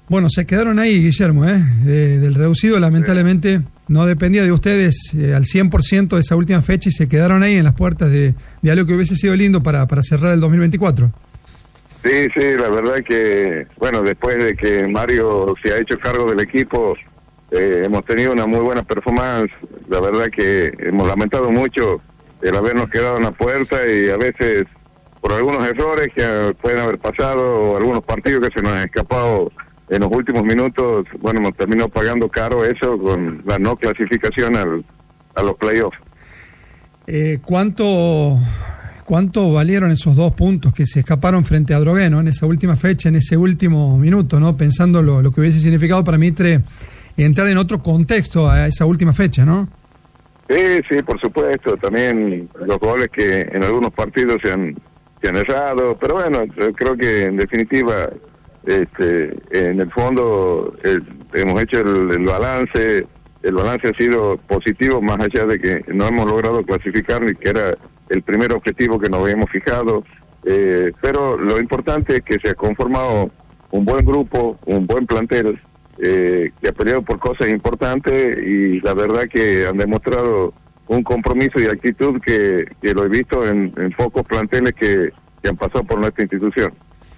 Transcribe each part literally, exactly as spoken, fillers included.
Bueno, se quedaron ahí, Guillermo, ¿eh? De, del reducido, lamentablemente, no dependía de ustedes eh, al cien por ciento de esa última fecha y se quedaron ahí en las puertas de, de algo que hubiese sido lindo para, para cerrar el dos mil veinticuatro. Sí, sí, la verdad que, bueno, después de que Mario se ha hecho cargo del equipo, eh, hemos tenido una muy buena performance. La verdad que hemos lamentado mucho el habernos quedado en la puerta y a veces por algunos errores que pueden haber pasado o algunos partidos que se nos han escapado en los últimos minutos. Bueno, hemos terminado pagando caro eso con la no clasificación al, a los playoffs. Eh, ¿Cuánto... ¿Cuánto valieron esos dos puntos que se escaparon frente a Adrogué, ¿no? En esa última fecha, en ese último minuto, ¿no? Pensando lo, lo que hubiese significado para Mitre entrar en otro contexto a esa última fecha, ¿no? Sí, sí, por supuesto. También los goles que en algunos partidos se han, se han errado. Pero bueno, yo creo que en definitiva, este, en el fondo, eh, hemos hecho el, el balance. El balance ha sido positivo, más allá de que no hemos logrado clasificar, ni que era el primer objetivo que nos habíamos fijado, eh, pero lo importante es que se ha conformado un buen grupo, un buen plantel, eh, que ha peleado por cosas importantes y la verdad que han demostrado un compromiso y actitud que, que lo he visto en, en pocos planteles que, que han pasado por nuestra institución.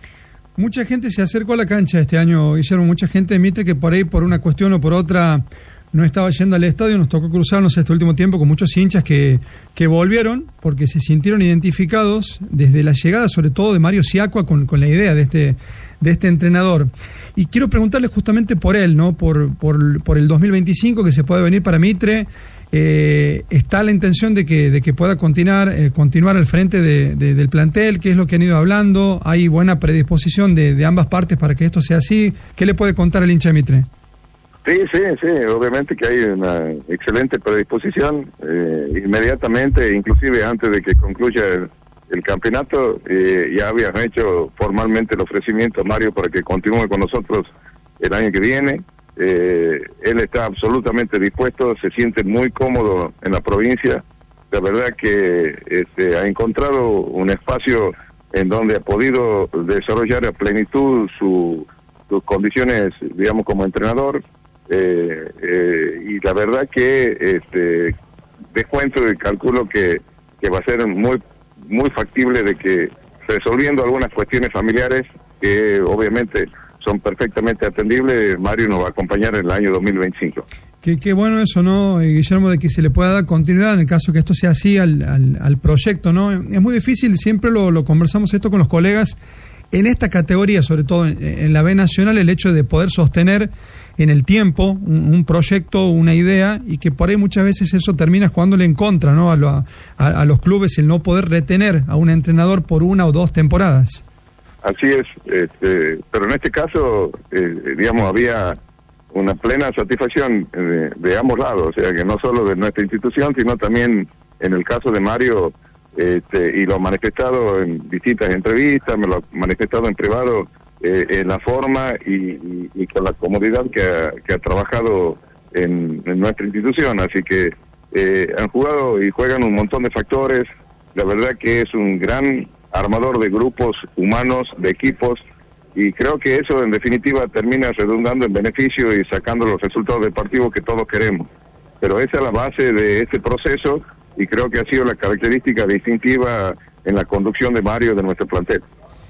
Mucha gente se acercó a la cancha este año, Guillermo, mucha gente de Mitre que por ahí, por una cuestión o por otra, no estaba yendo al estadio. Nos tocó cruzarnos este último tiempo con muchos hinchas que, que volvieron porque se sintieron identificados desde la llegada, sobre todo de Mario Siacua, con, con la idea de este, de este entrenador. Y quiero preguntarle justamente por él, ¿no? Por, por, por el dos mil veinticinco que se puede venir para Mitre. Eh, ¿Está la intención de que, de que pueda continuar, eh, continuar al frente de, de, del plantel? ¿Qué es lo que han ido hablando? ¿Hay buena predisposición de, de ambas partes para que esto sea así? ¿Qué le puede contar el hincha de Mitre? Sí, sí, sí, obviamente que hay una excelente predisposición, eh, inmediatamente, inclusive antes de que concluya el, el campeonato, eh, ya habían hecho formalmente el ofrecimiento a Mario para que continúe con nosotros el año que viene. Eh, él está absolutamente dispuesto, se siente muy cómodo en la provincia. La verdad que este, ha encontrado un espacio en donde ha podido desarrollar a plenitud su, sus condiciones, digamos, como entrenador. Eh, eh, y la verdad que este descuento y calculo que, que va a ser muy muy factible de que, resolviendo algunas cuestiones familiares que obviamente son perfectamente atendibles, Mario nos va a acompañar en el año dos mil veinticinco. Qué, qué bueno eso, ¿no, Guillermo? De que se le pueda dar continuidad en el caso que esto sea así al, al, al proyecto, ¿no? Es muy difícil, siempre lo, lo conversamos esto con los colegas, en esta categoría, sobre todo en, en la B Nacional, el hecho de poder sostener en el tiempo un, un proyecto, una idea, y que por ahí muchas veces eso termina jugándole en contra, ¿no? A, lo, a, a los clubes, el no poder retener a un entrenador por una o dos temporadas. Así es, este, pero en este caso, eh, digamos, había una plena satisfacción de, de ambos lados, o sea, que no solo de nuestra institución, sino también en el caso de Mario, este, y lo ha manifestado en distintas entrevistas, me lo ha manifestado en privado, eh, en la forma y, y, y con la comodidad que ha, que ha trabajado en, en nuestra institución, así que eh, han jugado y juegan un montón de factores. La verdad que es un gran armador de grupos humanos, de equipos, y creo que eso en definitiva termina redundando en beneficio y sacando los resultados deportivos que todos queremos. Pero esa es la base de este proceso y creo que ha sido la característica distintiva en la conducción de Mario de nuestro plantel.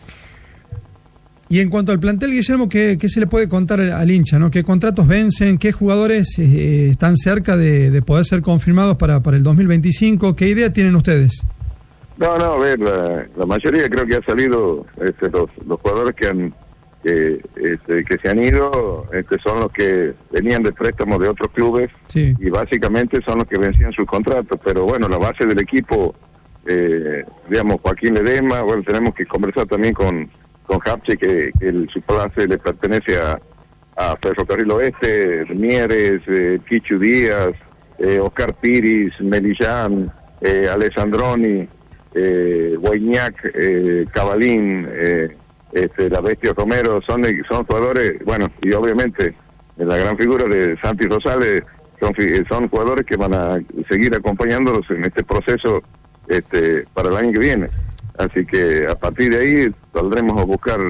Y en cuanto al plantel, Guillermo, ¿qué, qué se le puede contar al hincha, ¿no? ¿Qué contratos vencen? ¿Qué jugadores eh, están cerca de, de poder ser confirmados para, para el dos mil veinticinco? ¿Qué idea tienen ustedes? No, no, a ver, la, la mayoría creo que ha salido, este, los, los jugadores que han que, este, que se han ido, este, son los que venían de préstamos de otros clubes, sí, y básicamente son los que vencían sus contratos, pero bueno, la base del equipo, eh, digamos, Joaquín Ledesma, bueno, tenemos que conversar también con con Hapche, que, que el, su place le pertenece a, a Ferrocarril Oeste, Mieres, eh, Kichu Díaz, eh, Oscar Piris, Melillán, eh, Alessandroni, eh, Guaignac, eh, Cabalín, eh, este, la Bestia Romero, son, son jugadores, bueno, y obviamente la gran figura de Santi Rosales, son, son jugadores que van a seguir acompañándolos en este proceso este, para el año que viene. Así que a partir de ahí saldremos a buscar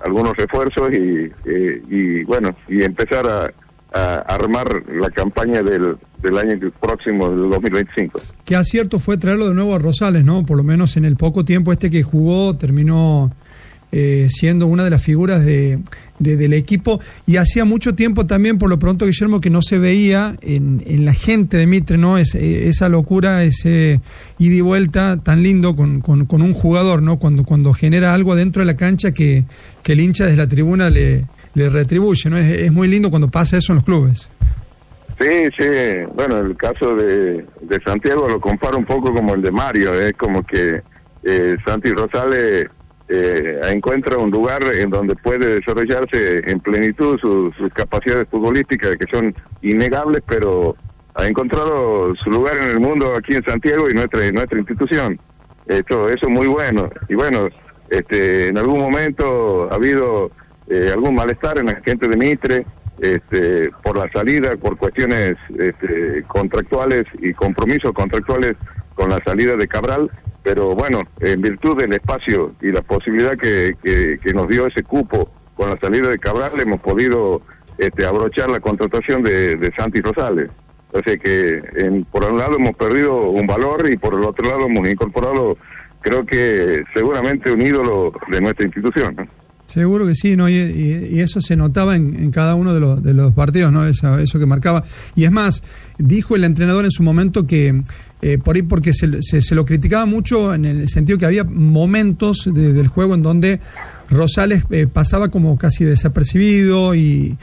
algunos refuerzos y, eh, y bueno, y empezar a, a armar la campaña del, del año próximo, del dos mil veinticinco. Qué acierto fue traerlo de nuevo a Rosales, ¿no? Por lo menos en el poco tiempo este que jugó terminó eh, siendo una de las figuras de, de, del equipo, y hacía mucho tiempo también, por lo pronto, Guillermo, que no se veía en, en la gente de Mitre, ¿no? Es, esa locura, ese ida y vuelta tan lindo con, con, con un jugador, ¿no? Cuando, cuando genera algo dentro de la cancha que, que el hincha desde la tribuna le, le retribuye, ¿no? Es, es muy lindo cuando pasa eso en los clubes. Sí, sí, bueno, el caso de, de Santiago lo comparo un poco como el de Mario, es como que eh, Santi Rosales eh, encuentra un lugar en donde puede desarrollarse en plenitud su, sus capacidades futbolísticas, que son innegables, pero ha encontrado su lugar en el mundo aquí en Santiago y nuestra nuestra institución. Esto, eso es muy bueno. Y bueno, este, en algún momento ha habido eh, algún malestar en la gente de Mitre, Este, por la salida, por cuestiones este, contractuales y compromisos contractuales con la salida de Cabral, pero bueno, en virtud del espacio y la posibilidad que, que, que nos dio ese cupo con la salida de Cabral, hemos podido este, abrochar la contratación de, de Santi Rosales. O sea que en, por un lado hemos perdido un valor y por el otro lado hemos incorporado, creo que seguramente un ídolo de nuestra institución, ¿no? Seguro que sí, ¿no? Y, y, y eso se notaba en, en cada uno de los, de los partidos, ¿no? Eso, eso que marcaba. Y es más, dijo el entrenador en su momento que, eh, por ahí porque se, se, se lo criticaba mucho en el sentido que había momentos de, del juego en donde Rosales eh, pasaba como casi desapercibido y,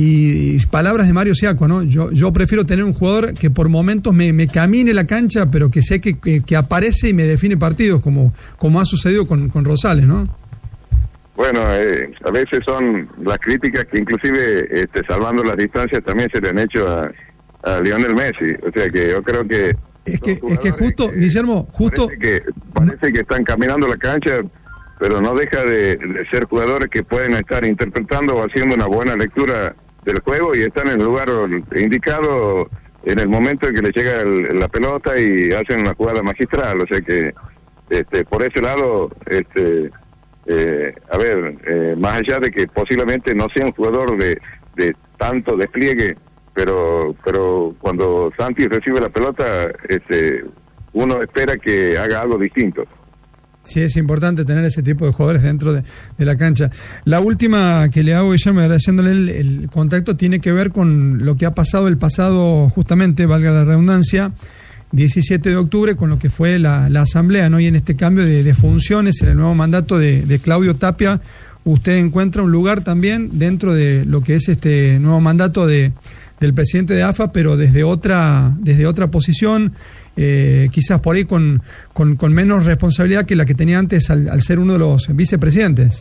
y, y palabras de Mario Siacua, ¿no? Yo, yo prefiero tener un jugador que por momentos me, me camine la cancha, pero que sé que, que, que aparece y me define partidos, como, como ha sucedido con, con Rosales, ¿no? Bueno, eh, a veces son las críticas que inclusive, este, salvando las distancias, también se le han hecho a, a Lionel Messi. O sea que yo creo que... Es que, es que justo, que, Guillermo, justo... Parece que, parece que están caminando la cancha, pero no deja de, de ser jugadores que pueden estar interpretando o haciendo una buena lectura del juego y están en el lugar indicado en el momento en que les llega el, la pelota y hacen una jugada magistral. O sea que, este, por ese lado... este Eh, a ver, eh, más allá de que posiblemente no sea un jugador de, de tanto despliegue, pero pero cuando Santi recibe la pelota, este, uno espera que haga algo distinto. Sí, es importante tener ese tipo de jugadores dentro de, de la cancha. La última que le hago, Guillermo, agradeciéndole el, el contacto, tiene que ver con lo que ha pasado el pasado, justamente, valga la redundancia, diecisiete de octubre, con lo que fue la, la asamblea, ¿no? Y en este cambio de, de funciones, en el nuevo mandato de, de Claudio Tapia, usted encuentra un lugar también dentro de lo que es este nuevo mandato de del presidente de A F A, pero desde otra desde otra posición, eh, quizás por ahí con, con, con menos responsabilidad que la que tenía antes al, al ser uno de los vicepresidentes.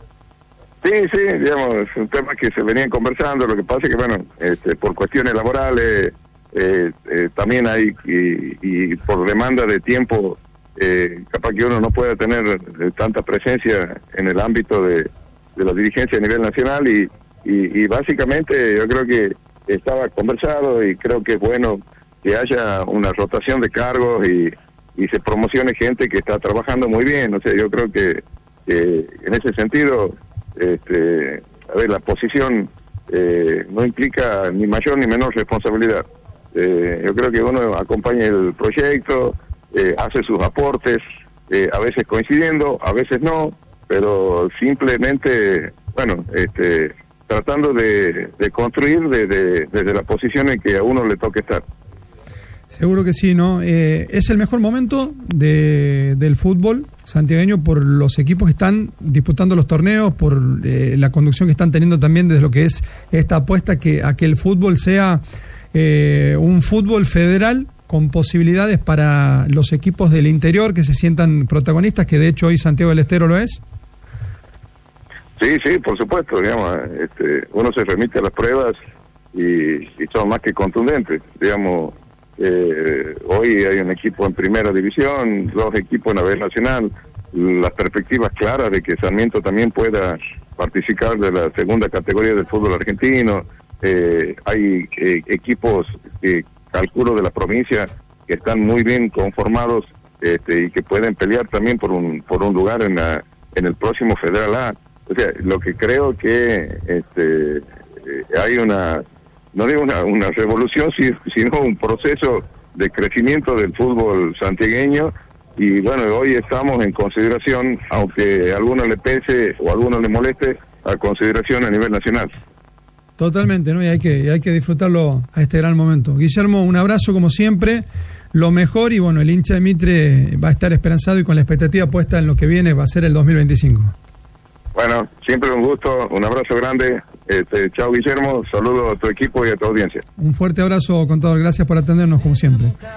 Sí, sí, digamos, es un tema que se venían conversando. Lo que pasa es que, bueno, este, por cuestiones laborales, Eh, eh, también hay, y, y por demanda de tiempo, eh, capaz que uno no pueda tener eh, tanta presencia en el ámbito de, de la dirigencia a nivel nacional y, y, y básicamente yo creo que estaba conversado y creo que es bueno que haya una rotación de cargos y, y se promocione gente que está trabajando muy bien. O sea, yo creo que, que en ese sentido, este, a ver, la posición eh, no implica ni mayor ni menor responsabilidad. Eh, yo creo que uno acompaña el proyecto, eh, hace sus aportes, eh, a veces coincidiendo, a veces no, pero simplemente, bueno, este, tratando de, de construir desde de, de la posición en que a uno le toque estar. Seguro que sí, ¿no? Eh, es el mejor momento de, del fútbol santiagueño por los equipos que están disputando los torneos, por eh, la conducción que están teniendo también desde lo que es esta apuesta que a que el fútbol sea Eh, un fútbol federal con posibilidades para los equipos del interior que se sientan protagonistas, que de hecho hoy Santiago del Estero lo es. Sí, sí, por supuesto, digamos, este, uno se remite a las pruebas y, y son más que contundentes, digamos, eh, hoy hay un equipo en primera división, dos equipos en la B nacional, las perspectivas claras de que Sarmiento también pueda participar de la segunda categoría del fútbol argentino. Eh, hay eh, equipos que calculo de la provincia que están muy bien conformados, este, y que pueden pelear también por un por un lugar en la en el próximo Federal A. O sea, lo que creo que este, eh, hay una, no digo una, una revolución, sino un proceso de crecimiento del fútbol santiagueño, y bueno, hoy estamos en consideración, aunque a alguno le pese o a alguno le moleste, a consideración a nivel nacional. Totalmente, ¿no? Y hay que, hay que disfrutarlo a este gran momento. Guillermo, un abrazo como siempre, lo mejor, y bueno, el hincha de Mitre va a estar esperanzado y con la expectativa puesta en lo que viene, va a ser el dos mil veinticinco. Bueno, siempre un gusto, un abrazo grande. Este, chao Guillermo, saludo a tu equipo y a tu audiencia. Un fuerte abrazo, contador, gracias por atendernos como siempre.